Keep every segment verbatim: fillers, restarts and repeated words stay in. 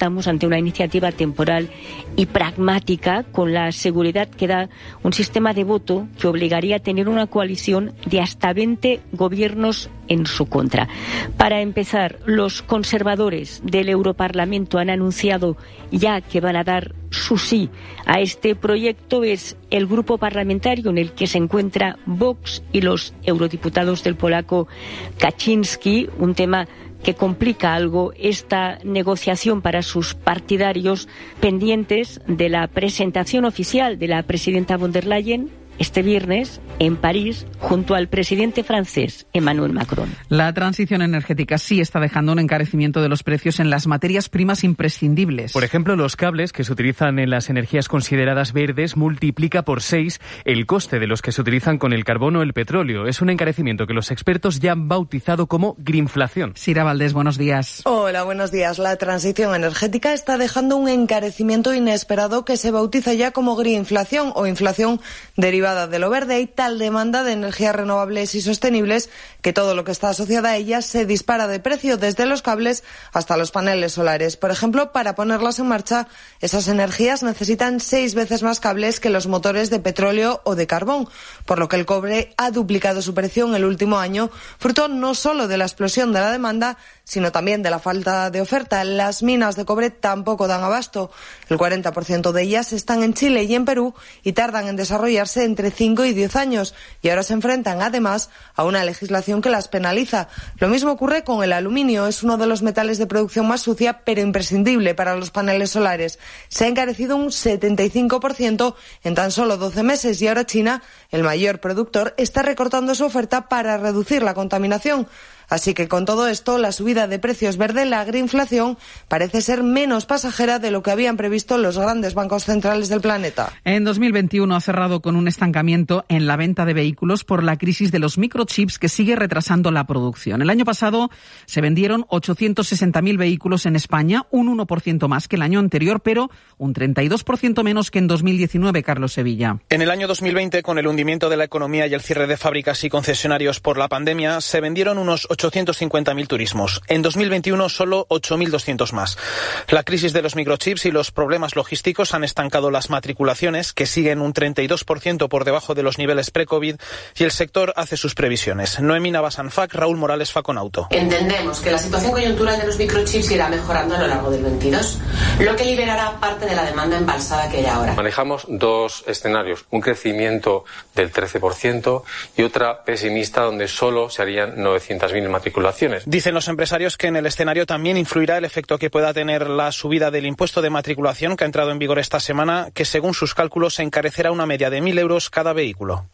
estamos ante una iniciativa temporal y pragmática, con la seguridad que da un sistema de voto que obligaría a tener una coalición de hasta veinte gobiernos en su contra. Para empezar, los conservadores del Europarlamento han anunciado ya que van a dar su sí a este proyecto. Es el grupo parlamentario en el que se encuentra Vox y los eurodiputados del polaco Kaczynski, un tema que complica algo esta negociación para sus partidarios, pendientes de la presentación oficial de la presidenta von der Leyen este viernes en París, junto al presidente francés Emmanuel Macron. La transición energética sí está dejando un encarecimiento de los precios en las materias primas imprescindibles. Por ejemplo, los cables que se utilizan en las energías consideradas verdes multiplica por seis el coste de los que se utilizan con el carbón o el petróleo. Es un encarecimiento que los expertos ya han bautizado como grinflación. Sira Valdés, buenos días. Hola, buenos días. La transición energética está dejando un encarecimiento inesperado que se bautiza ya como grinflación o inflación derivada de lo verde. Y tal demanda de energías renovables y sostenibles que todo lo que está asociado a ellas se dispara de precio, desde los cables hasta los paneles solares. Por ejemplo, para ponerlas en marcha, esas energías necesitan seis veces más cables que los motores de petróleo o de carbón, por lo que el cobre ha duplicado su precio en el último año, fruto no solo de la explosión de la demanda, sino también de la falta de oferta. Las minas de cobre tampoco dan abasto. El cuarenta por ciento de ellas están en Chile y en Perú y tardan en desarrollarse entre cinco y diez años, y ahora se enfrentan además a una legislación que las penaliza. Lo mismo ocurre con el aluminio. Es uno de los metales de producción más sucia, pero imprescindible para los paneles solares. Se ha encarecido un setenta y cinco por ciento en tan solo doce meses, y ahora China, el mayor productor, está recortando su oferta para reducir la contaminación. Así que con todo esto, la subida de precios verde, la grinflación, parece ser menos pasajera de lo que habían previsto los grandes bancos centrales del planeta. En dos mil veintiuno ha cerrado con un estancamiento en la venta de vehículos por la crisis de los microchips, que sigue retrasando la producción. El año pasado se vendieron ochocientos sesenta mil vehículos en España, un uno por ciento más que el año anterior, pero un treinta y dos por ciento menos que en dos mil diecinueve, Carlos Sevilla. En el año dos mil veinte, con el hundimiento de la economía y el cierre de fábricas y concesionarios por la pandemia, se vendieron unos ochocientos cincuenta mil turismos. En dos mil veintiuno, solo ocho mil doscientos más. La crisis de los microchips y los problemas logísticos han estancado las matriculaciones, que siguen un treinta y dos por ciento por debajo de los niveles pre-COVID, y el sector hace sus previsiones. Noemí Navasanfac, Raúl Morales, Faconauto. Entendemos que la situación coyuntural de los microchips irá mejorando a lo largo del veintidós, lo que liberará parte de la demanda embalsada que hay ahora. Manejamos dos escenarios, un crecimiento del trece por ciento y otra pesimista, donde solo se harían novecientas mil matriculaciones. Dicen los empresarios que en el escenario también influirá el efecto que pueda tener la subida del impuesto de matriculación, que ha entrado en vigor esta semana, que según sus cálculos se encarecerá una media de mil euros cada vehículo.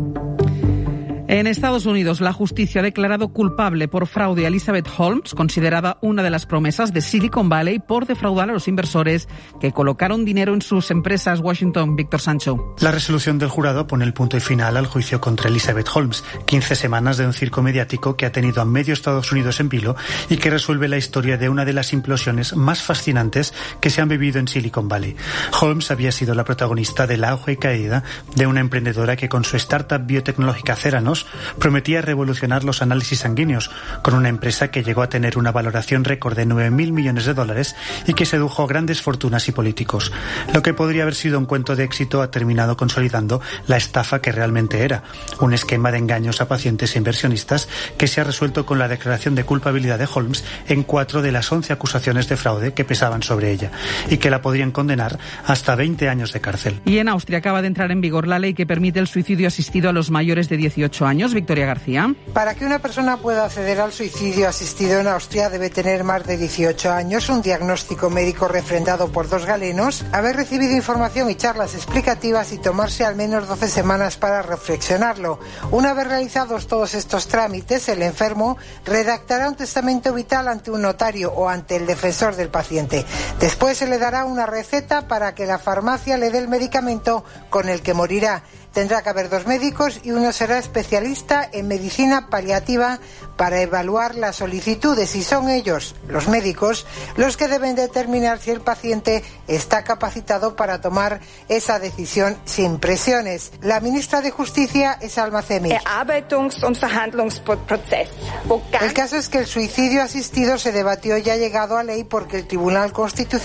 En Estados Unidos, la justicia ha declarado culpable por fraude a Elizabeth Holmes, considerada una de las promesas de Silicon Valley, por defraudar a los inversores que colocaron dinero en sus empresas. Washington, Víctor Sancho. La resolución del jurado pone el punto y final al juicio contra Elizabeth Holmes, quince semanas de un circo mediático que ha tenido a medio Estados Unidos en vilo y que resuelve la historia de una de las implosiones más fascinantes que se han vivido en Silicon Valley. Holmes había sido la protagonista del auge y caída de una emprendedora que, con su startup biotecnológica Theranos, prometía revolucionar los análisis sanguíneos, con una empresa que llegó a tener una valoración récord de nueve mil millones de dólares y que sedujo grandes fortunas y políticos. Lo que podría haber sido un cuento de éxito ha terminado consolidando la estafa que realmente era, un esquema de engaños a pacientes e inversionistas que se ha resuelto con la declaración de culpabilidad de Holmes en cuatro de las once acusaciones de fraude que pesaban sobre ella y que la podrían condenar hasta veinte años de cárcel. Y en Austria acaba de entrar en vigor la ley que permite el suicidio asistido a los mayores de dieciocho años. Victoria García. Para que una persona pueda acceder al suicidio asistido en Austria debe tener más de dieciocho años, un diagnóstico médico refrendado por dos galenos, haber recibido información y charlas explicativas y tomarse al menos doce semanas para reflexionarlo. Una vez realizados todos estos trámites, el enfermo redactará un testamento vital ante un notario o ante el defensor del paciente. Después se le dará una receta para que la farmacia le dé el medicamento con el que morirá. Tendrá que haber dos médicos y uno será especialista en medicina paliativa para evaluar las solicitudes, y son ellos, los médicos, los que deben determinar si el paciente está capacitado para tomar esa decisión sin presiones. La ministra de Justicia es Alma Zemir. El caso es que el suicidio asistido se debatió y ha llegado a ley porque el Tribunal Constitucional